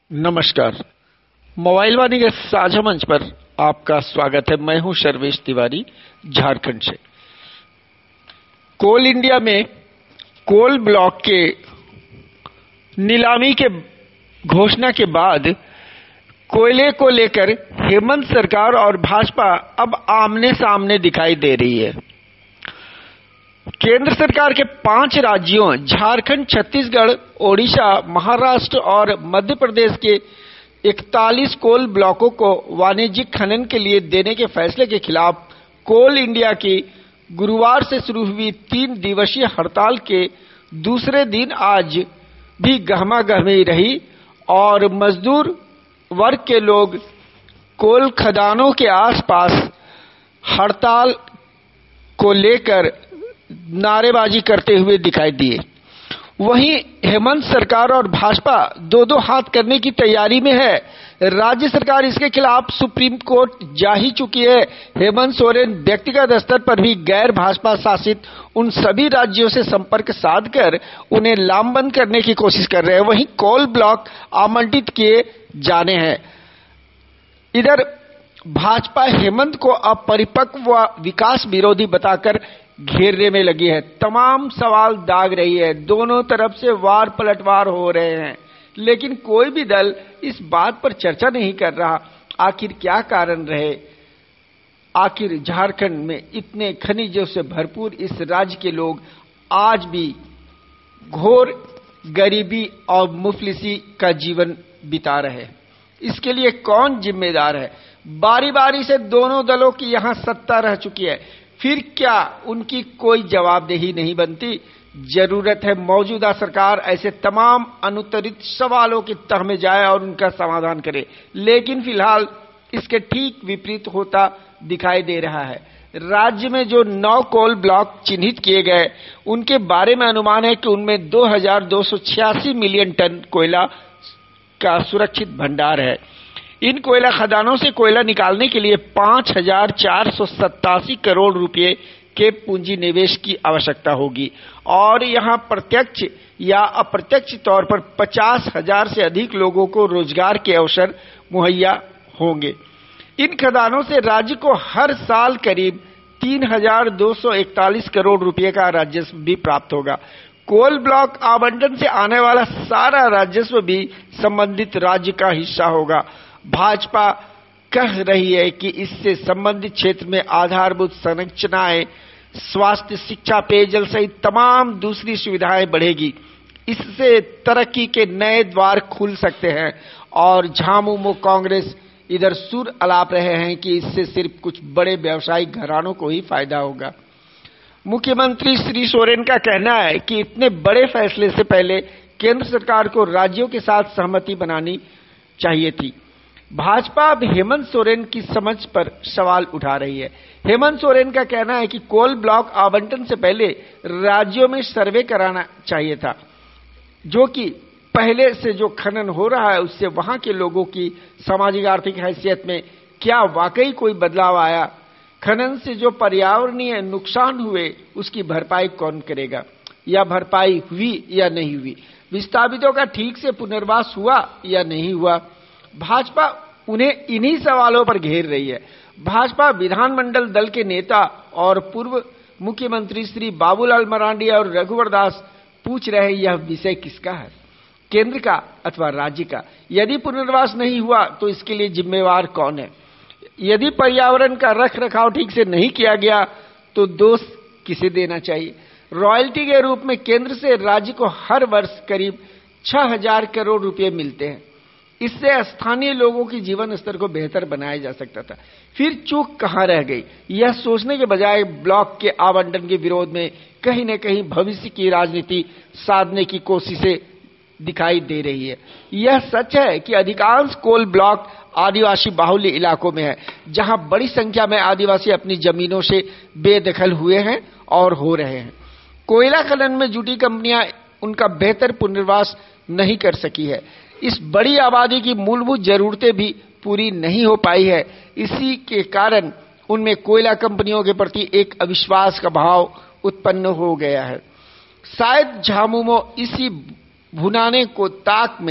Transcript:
नमस्कार। मोबाइल वाणी के साझा मंच पर आपका स्वागत है। मैं हूं सर्वेश तिवारी, झारखंड से। कोल इंडिया में कोल ब्लॉक के नीलामी के घोषणा के बाद कोयले को लेकर हेमंत सरकार और भाजपा अब आमने सामने दिखाई दे रही है। केंद्र सरकार के 5 राज्यों झारखंड, छत्तीसगढ़, ओडिशा, महाराष्ट्र और मध्य प्रदेश के 41 कोल ब्लॉकों को वाणिज्यिक खनन के लिए देने के फैसले के खिलाफ कोल इंडिया की गुरुवार से शुरू हुई 3 दिवसीय हड़ताल के दूसरे दिन आज भी गहमागहमी रही और मजदूर वर्ग के लोग कोल खदानों के आसपास हड़ताल को लेकर नारेबाजी करते हुए दिखाई दिए। वहीं हेमंत सरकार और भाजपा दो हाथ करने की तैयारी में है। राज्य सरकार इसके खिलाफ सुप्रीम कोर्ट जा ही चुकी है। हेमंत सोरेन व्यक्तिगत स्तर पर भी गैर भाजपा शासित उन सभी राज्यों से संपर्क साधकर उन्हें लामबंद करने की कोशिश कर रहे हैं। वहीं कोल ब्लॉक आवंटित किए जाने हैं। इधर भाजपा हेमंत को अपरिपक्व व विकास विरोधी बताकर घेरने में लगी है। तमाम सवाल दाग रही है। दोनों तरफ से वार पलटवार हो रहे हैं, लेकिन कोई भी दल इस बात पर चर्चा नहीं कर रहा आखिर क्या कारण रहे। आखिर झारखंड में इतने खनिजों से भरपूर इस राज्य के लोग आज भी घोर गरीबी और मुफलिसी का जीवन बिता रहे हैं। इसके लिए कौन जिम्मेदार है? बारी बारी से दोनों दलों की यहां सत्ता रह चुकी है, फिर क्या उनकी कोई जवाबदेही नहीं बनती? जरूरत है मौजूदा सरकार ऐसे तमाम अनुत्तरित सवालों की तह में जाए और उनका समाधान करे, लेकिन फिलहाल इसके ठीक विपरीत होता दिखाई दे रहा है। राज्य में जो 9 कोल ब्लॉक चिन्हित किए गए, उनके बारे में अनुमान है कि उनमें 2286 मिलियन टन कोयला का सुरक्षित भंडार है। इन कोयला खदानों से कोयला निकालने के लिए 5487 करोड़ रुपए के पूंजी निवेश की आवश्यकता होगी और यहां प्रत्यक्ष या अप्रत्यक्ष तौर पर 50,000 से अधिक लोगों को रोजगार के अवसर मुहैया होंगे। इन खदानों से राज्य को हर साल करीब 3241 करोड़ रुपए का राजस्व भी प्राप्त होगा। कोल ब्लॉक आवंटन से आने वाला सारा राजस्व भी संबंधित राज्य का हिस्सा होगा। भाजपा कह रही है कि इससे संबंधित क्षेत्र में आधारभूत संरचनाएं, स्वास्थ्य, शिक्षा, पेयजल सहित तमाम दूसरी सुविधाएं बढ़ेगी। इससे तरक्की के नए द्वार खुल सकते हैं और झामुमो कांग्रेस इधर सुर अलाप रहे हैं कि इससे सिर्फ कुछ बड़े व्यवसायिक घरानों को ही फायदा होगा। मुख्यमंत्री श्री सोरेन का कहना है कि इतने बड़े फैसले से पहले केंद्र सरकार को राज्यों के साथ सहमति बनानी चाहिए थी। भाजपा अब हेमंत सोरेन की समझ पर सवाल उठा रही है। हेमंत सोरेन का कहना है कि कोल ब्लॉक आवंटन से पहले राज्यों में सर्वे कराना चाहिए था, जो कि पहले से जो खनन हो रहा है उससे वहां के लोगों की सामाजिक आर्थिक हैसियत में क्या वाकई कोई बदलाव आया। खनन से जो पर्यावरणीय नुकसान हुए उसकी भरपाई कौन करेगा, या भरपाई हुई या नहीं हुई, विस्थापितों का ठीक से पुनर्वास हुआ या नहीं हुआ। भाजपा उन्हें इन्हीं सवालों पर घेर रही है। भाजपा विधानमंडल दल के नेता और पूर्व मुख्यमंत्री श्री बाबूलाल मरांडी और रघुवर दास पूछ रहे यह विषय किसका है, केंद्र का अथवा राज्य का? यदि पुनर्वास नहीं हुआ तो इसके लिए जिम्मेवार कौन है? यदि पर्यावरण का रख रखाव ठीक से नहीं किया गया तो दोष किसे देना चाहिए? रॉयल्टी के रूप में केंद्र से राज्य को हर वर्ष करीब 6000 करोड़ रुपए मिलते हैं। इससे स्थानीय लोगों की जीवन स्तर को बेहतर बनाया जा सकता था। फिर चूक कहां रह गई? यह सोचने के बजाय ब्लॉक के आवंटन के विरोध में कहीं न कहीं भविष्य की राजनीति साधने की कोशिशें दिखाई दे रही है। यह सच है कि अधिकांश कोल ब्लॉक आदिवासी बाहुल्य इलाकों में है, जहां बड़ी संख्या में आदिवासी अपनी जमीनों से बेदखल हुए हैं और हो रहे हैं। कोयला खनन में जुटी कंपनियां उनका बेहतर पुनर्वास नहीं कर सकी है। इस बड़ी आबादी की मूलभूत जरूरतें भी पूरी नहीं हो पाई है। इसी के कारण उनमें कोयला कंपनियों के प्रति एक अविश्वास का भाव उत्पन्न हो गया है। शायद झामुमो इसी भुनाने को ताक में